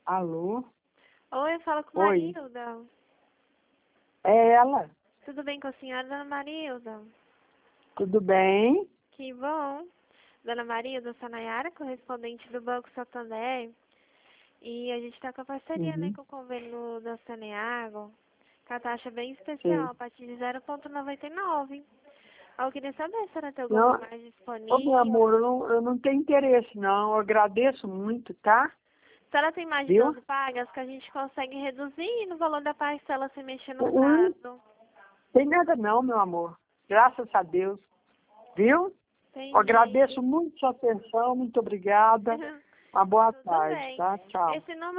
Alô? Oi, eu falo com Oi. Marilda. É ela? Tudo bem com a senhora, dona Marilda? Tudo bem? Que bom. Dona Marilda, eu sou a Nayara, correspondente do Banco Santander. E a gente está com a parceria, né, Uhum. com o convênio da Saneago, com a taxa bem especial, Sim. a partir de 0,99. Eu queria saber se a senhora tem algum Não, mais ô, meu amor, disponível. eu não tenho interesse, não. Eu agradeço muito, tá? Se ela tem mais de Viu? 12 pagas, que a gente consegue reduzir no valor da parcela se mexer no Não prazo. tem nada não, meu amor. Graças a Deus. Viu? Eu agradeço Entendi. muito sua atenção. Muito obrigada. Uma boa Tudo tarde, bem. tá? Tchau. Esse número